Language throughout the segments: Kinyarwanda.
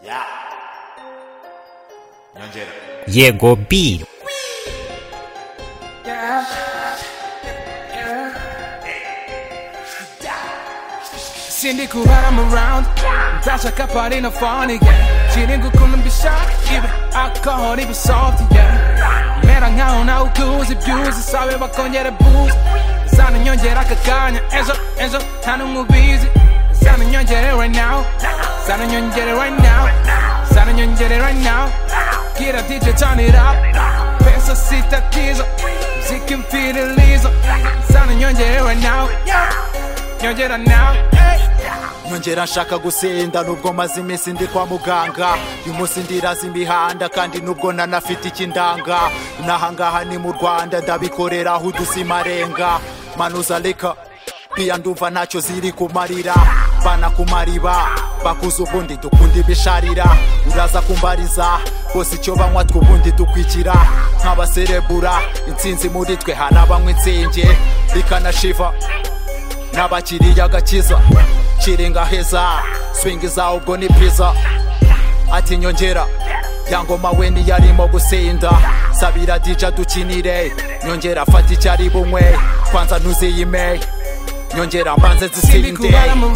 Yeah. Nyongera. Yego B. Cindy cool but I'm around. Ndashaka party no funny, yeah. Chilling gukunda mbishaka, even alcohol even salty, yeah. Mera nkaho nawe ukuzi byuzi, sabe bakongera booze. Sana nyongera aka kanya, ejo nta n'umwe ubizi. Sana nyongere right now, sana nyongere right now, sana nyongere right now. Get a DJ turn it up, pesa sitatizo, mziki mfidilizo. Sana nyongere right now, nyongera now. Nyongera nshaka gusenda nubwo maze iminsi ndi kwa muganga. Uyu munsi ndiraza imihanda kandi nubwo nanafite ikindanga. Nahangaha ni mu Rwanda ndabikorera aho udusimarenga. Manuza leka pia ndumva ntacyo ziri kumarira. Bana kumariba bakuze ubundi dukunda ibisharira. Uraza kumbariza bose icyo banywa twubundi dukwikira nk'abaserebura. Intsinzi muri twe hanabanywa insinge bikanashiva n'abakiriya gakiza. Chiringa heza swing zawo ubwo ni pizza. Ati nyongera yangoma we ni yarimo gusinda. Sabira DJ dukinire nyongera fata icyari bunywe kwanza ntuziyime nyongera mbanze zisinde.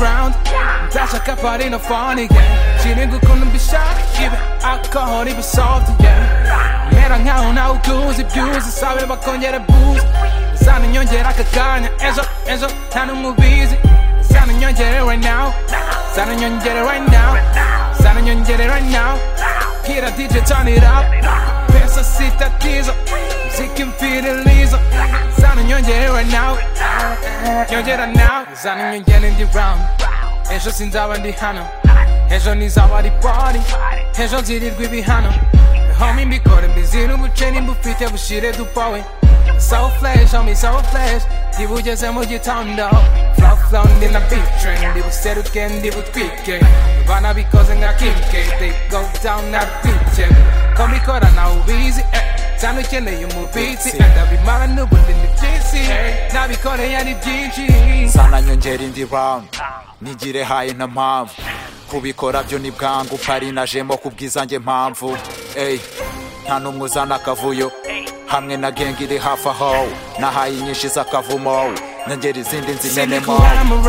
Ndashaka party no funny, yeah. Chilling gukunda mbishaka, even alcohol even salty, yeah. Mera nkaho nawe ukuzi byuzi, sabe bakongera booze. Sana nyongera aka kanya, ejo nta n'umwe ubizi. Sana nyongere right now, sana nyongere right now, sana nyongere right now. Get a DJ turn it up, pesa sitatizo, mziki mfidilizo. Sana nyongere right now, nyongera now. Sana nyongere ndi round, ejo sinzaba ndi hano, ejo nizaba ari party, ejo nzirirwa ibihano. Homie mbikore mbizira ubukene mbufite bushire dupawe. So flash, homie, so flash. Ndibugeze mu gitondo, flow ndi na beat train. Ndibuseruke ndibutwike, bana bikoze nka kinke. They go down na DJ, ko mbikora nawe ubizi, cyane ukeneye umubitsi. Ndabimara n'ubundi ni byinshi, nabikoreye ari byinshi. Sana nyongera indi round nigire haye nta mpamvu. Kubikora byo ni bwangu pari najemo kubwizanjye mpamvu. Nta n'umwe uzana akavuyo hamwe na gang iri hafi aho. Nahaye inyinshi z'akavumo nyongera izindi nzimenemo.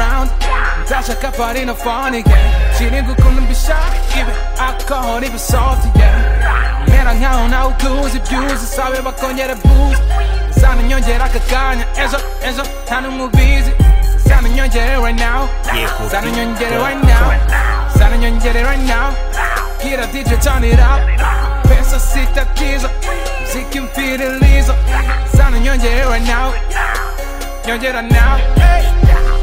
Ndashaka party no funny, yeah. Chilling gukunda mbishaka, even alcohol even salty, yeah. Mera nkaho nawe ukuzi byuzi, sabe bakongera booze. Sana nyongera aka kanya, ejo nta n'umwe ubizi. Sana nyongere right now, sana nyongere right now, sana nyongere right now. Get a DJ turn it up, pesa sitatizo, mziki mfidilizo. Sana nyongere right now, nyongera now.